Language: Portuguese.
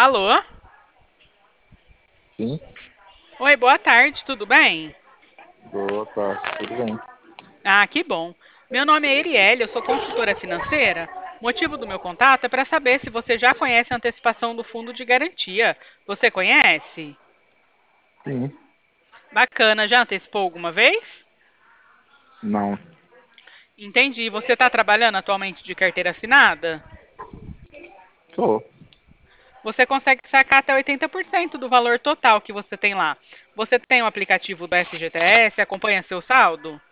Alô? Sim, Oi, boa tarde, tudo bem? boa tarde, tudo bem? Ah, que bom. Meu nome é Erielle, eu sou consultora financeira. O motivo do meu contato é para saber se você já conhece a antecipação do fundo de garantia. Você conhece? Sim, Bacana, já antecipou alguma vez? não, Entendi. Você está trabalhando atualmente de carteira assinada? tô. Você consegue sacar até 80% do valor total que você tem lá. Você tem o aplicativo do FGTS, acompanha seu saldo?